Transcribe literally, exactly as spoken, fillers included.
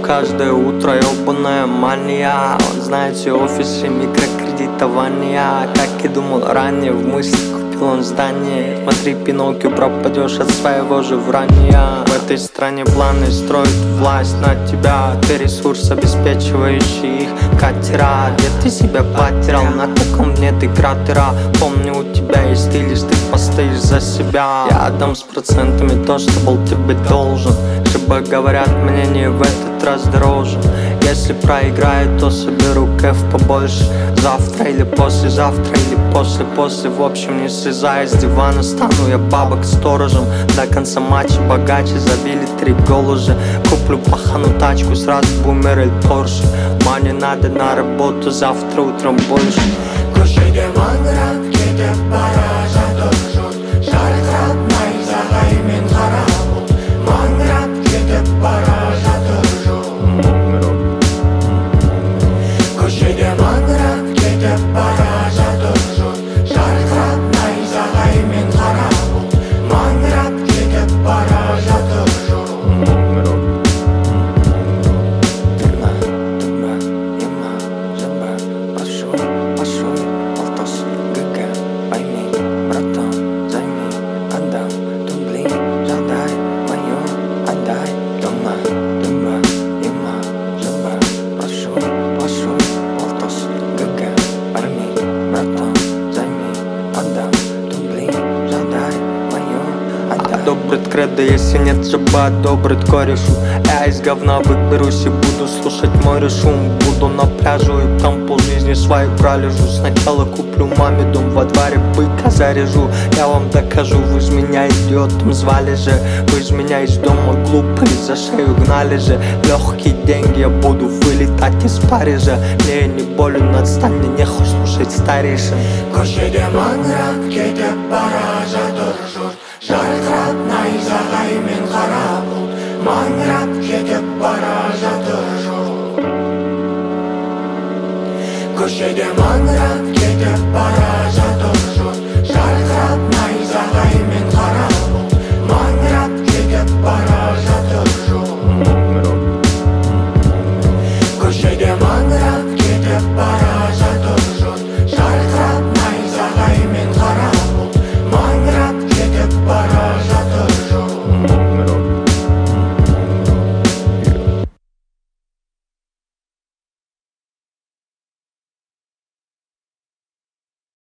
каждое утро ебаная мания. Он знает все офисы микрокредитования. Как и думал ранее, в мыслях купил он здание. Смотри, Пиноккио, пропадешь от своего же вранья. В этой стране планы строят власть над тебя. Ты ресурс, обеспечивающий их катера. Где ты себя потерял, на каком дне ты кратера? Помню, у тебя есть стиль, ты постоишь за себя. Я отдам с процентами то, что был тебе должен. Чтобы, говорят, мнение в этот раз дороже. Если проиграю, то соберу кэф побольше. Завтра или послезавтра, или после-после. В общем, не слезая с дивана, стану я бабок сторожем. До конца матча богаче забили три гола уже. Куплю пахану тачку, сразу бумер или Порше. Мане надо на работу, завтра утром больше. Көшеде маңырап кетіп бара жатыр жұрт. Жарқырап найзағай мен қара бұлт. Маңырап кетіп бара жатыр жұрт. Көшеде маңырап кетіп бара жатыр жұрт. Жарқырап найзағай мен қара бұлт. Маңырап кетіп бара жатыр жұрт. Одобрит кредо, если нет, чтобы одобрит корешу. Я из говна выберусь и буду слушать море шум. Буду на пляжу и там полжизни своей пролежу. Сначала куплю маме дом, во дворе быка заряжу. Я вам докажу, вы ж меня идиотом звали же. Вы ж меня из дома глупые за шею гнали же. Легкие деньги, я буду вылетать из Парижа. Не, не болен, отстань, мне нехуй слушать старейшин. Көшеде маңырап кетіп бара жатыр жұрт. Жарқырап найзағай мен қара бұлт. Маңырап кетіп бара жатыр жұрт. Көшеде маңырап кетіп бара жатыр жұрт.